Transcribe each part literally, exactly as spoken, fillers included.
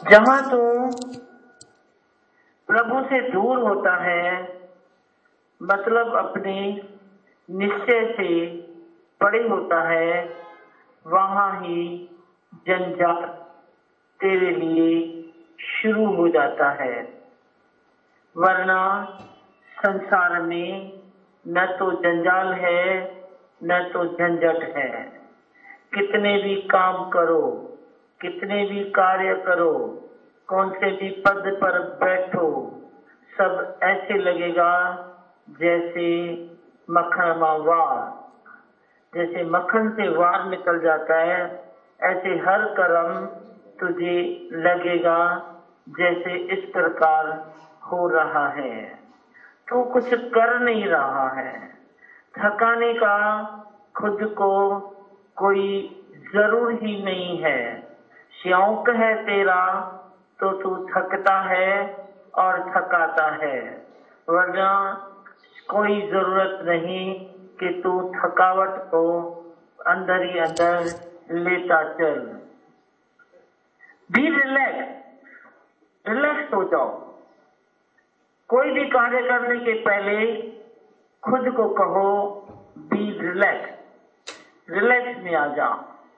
जहां तू प्रभु से दूर होता है, मतलब अपने निश्चय से परे होता है, वहां ही जंजाल तेरे लिए शुरू हो जाता है। वरना संसार में न तो जंजाल है न तो झंझट है। कितने भी काम करो, कितने भी कार्य करो, कौन से भी पद पर बैठो, सब ऐसे लगेगा जैसे मक्खन में वार, जैसे मक्खन से वार निकल जाता है, ऐसे हर कर्म तुझे लगेगा जैसे इस प्रकार हो रहा है। तू कुछ कर नहीं रहा है। थकाने का खुद को कोई जरूर ही नहीं है। शौक है तेरा तो तू थकता है और थकाता है, वरना कोई जरूरत नहीं कि तू थकावट को अंदर ही अंदर लेता चल। बी रिलैक्स, रिलैक्स हो जाओ। कोई भी कार्य करने के पहले खुद को कहो बी रिलैक्स, रिलैक्स में आ जा।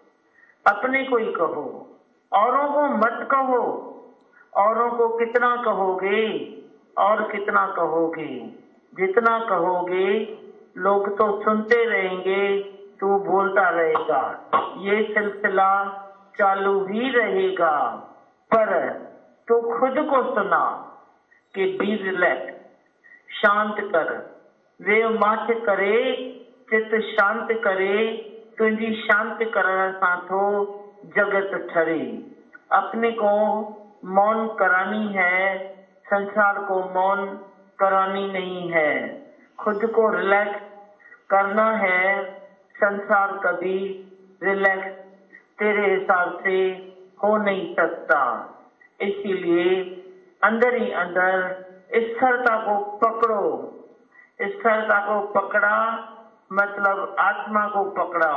अपने को ही कहो, औरों को मत कहो। औरों को कितना कहोगे और कितना कहोगे? जितना कहोगे लोग तो सुनते रहेंगे, तू बोलता रहेगा, ये सिलसिला चालू ही रहेगा। पर तू खुद को सुना कि बी रिलैक्स, शांत कर। वे माच करे चित शांत करे, तुझी शांत करण सां थो जगत ठरे। अपने को मौन करानी है, संसार को मौन करानी नहीं है। खुद को रिलैक्स करना है। संसार कभी रिलैक्स तेरे हिसाब से हो नहीं सकता। इसीलिए अंदर ही अंदर स्थिरता को पकड़ो। स्थिरता को पकड़ा मतलब आत्मा को पकड़ा।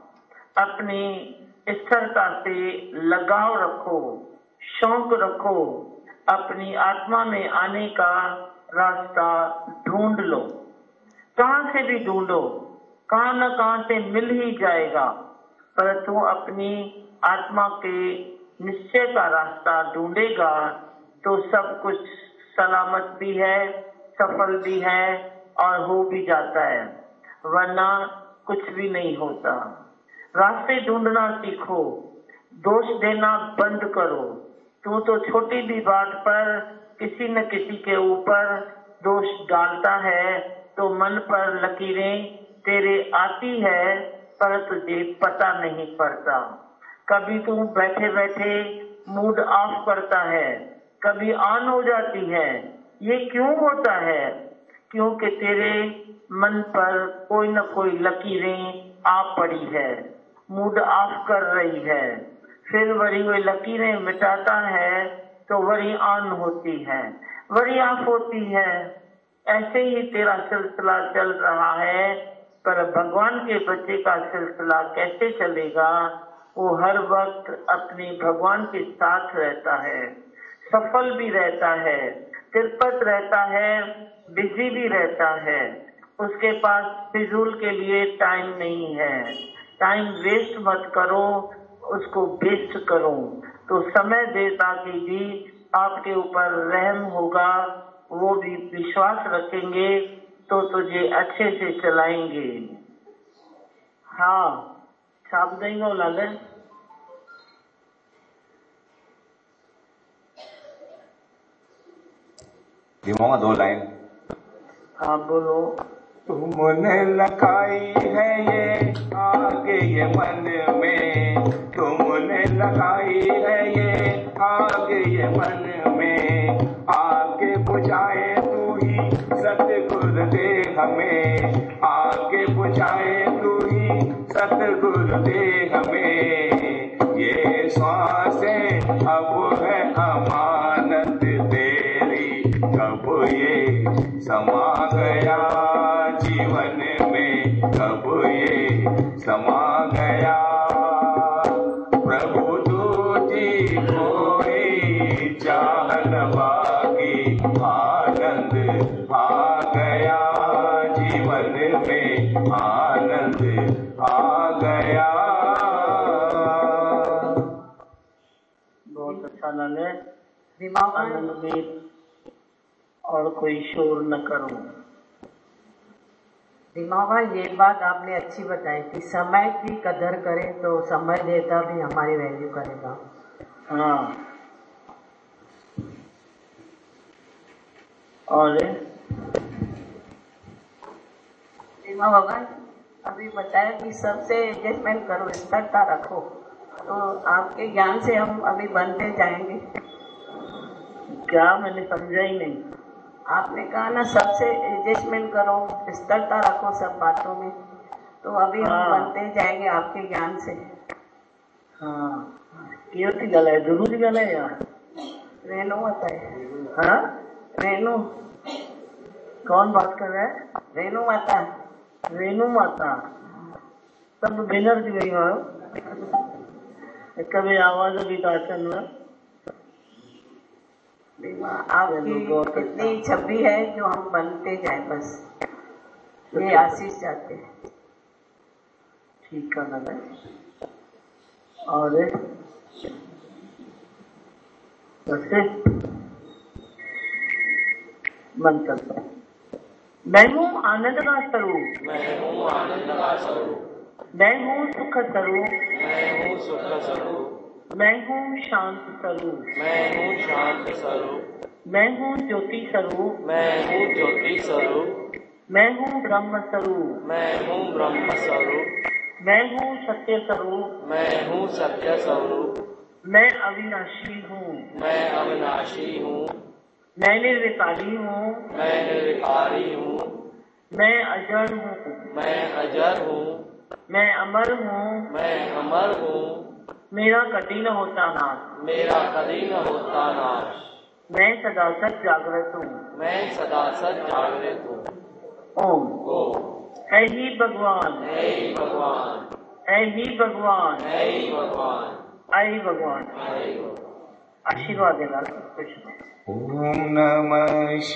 अपनी स्थिरता से लगाव रखो, शौक रखो। अपनी आत्मा में आने का रास्ता ढूंढ लो। कहां से भी ढूंढो, कहां न कहां से मिल ही जाएगा। परंतु अपनी आत्मा के निश्चय का रास्ता ढूंढेगा तो सब कुछ सलामत भी है, सफल भी है और हो भी जाता है, वरना कुछ भी नहीं होता। रास्ते ढूंढना सीखो, दोष देना बंद करो। तू तो छोटी भी बात पर किसी न किसी के ऊपर दोष डालता है, तो मन पर लकीरें तेरे आती है, पर तुझे पता नहीं पड़ता। कभी तू बैठे बैठे मूड ऑफ करता है, कभी ऑन हो जाती है। ये क्यों होता है? क्योंकि तेरे मन पर कोई न कोई लकीरें आ पड़ी है, मूड ऑफ कर रही है। फिर वही वो लकीरें मिटाता है तो वही ऑन होती है, वही ऑफ होती है। ऐसे ही तेरा सिलसिला चल रहा है, पर भगवान के बच्चे का सिलसिला कैसे चलेगा? वो हर वक्त अपने भगवान के साथ रहता है, सफल भी रहता है, तिरपत रहता है, बिजी भी रहता है। उसके पास फिजूल के लिए टाइम नहीं है। टाइम वेस्ट मत करो, उसको वेस्ट करो तो समय देता कि भी आपके ऊपर रहम होगा, वो भी विश्वास रखेंगे तो तुझे अच्छे से चलाएंगे। हाँ, छाप देंगे लाले। धीमों दो लाइन। हाँ बोलो। तुमने लगाई है ये आग ये मन में, तुमने लगाई है ये आग ये मन में, आगे बुझाए तू ही सतगुरु दे हमें, आगे बुझाए तू ही सतगुरु दे हमें। ये श्वासें अब है अमानत तेरी, कब ये समा गया जीवन में, कब ये समा गया। प्रभु तू आनंद है, दिमाग आनंद में और कोई शोर न करो। दिमागा ये बात आपने अच्छी बताई कि समय की कदर करें तो समय देता भी हमारी वैल्यू करेगा। हाँ, और दिमाग भगवान अभी बताया कि सबसे एडजस्टमेंट करो, स्थिरता रखो, तो आपके ज्ञान से हम अभी बनते जाएंगे। क्या, मैंने समझा ही नहीं। आपने कहा ना सबसे एडजस्टमेंट करो, स्थिरता रखो सब बातों में, तो अभी हाँ। हम बनते जाएंगे आपके ज्ञान से। हाँ, केवती गल है, जरूरी गल है यार। रेणु होता है। हाँ, रेणु। कौन बात कर रहा है? रेणु माता। रेणु माता। तब बेनर दी गई मारो कभी आवाज अभी दाचन में आपकी इतनी छवि है जो हम बनते जाए, बस ये आशीष चाहते हैं। ठीक करना है। और वैसे मन करता है, मैं हूँ आनंद का स्वरूप, मैं हूँ आनंद का स्वरूप, मैं हूँ सुख स्वरूप, मैं हूँ सुख स्वरूप, मैं हूँ शांत स्वरूप, मैं हूँ शांत स्वरूप, मैं हूँ ज्योति स्वरूप, मैं हूँ ज्योति स्वरूप, मैं हूँ ब्रह्म स्वरूप, मैं हूँ ब्रह्म स्वरूप, मैं हूँ सत्य स्वरूप, मैं हूँ सत्य स्वरूप, मैं अविनाशी हूँ, मैं अविनाशी हूँ, मैं निर्विकारी हूँ, मैं निर्विकारी हूँ, मैं अजर हूँ, मैं अजर हूँ, मैं अमर हूँ, मैं अमर हूँ, मेरा कठिन होता नाश, मेरा कभी न होता नाश, मैं सदा सत जागृत हूँ, मैं सदा सत जागृत हूँ। ओम। ओम। ऐ ही भगवान, हे भगवान, ऐ ही भगवान, हे भगवान, ऐ भगवान। हे भगवान। आशीर्वाद देना कृष्ण। ओम नमः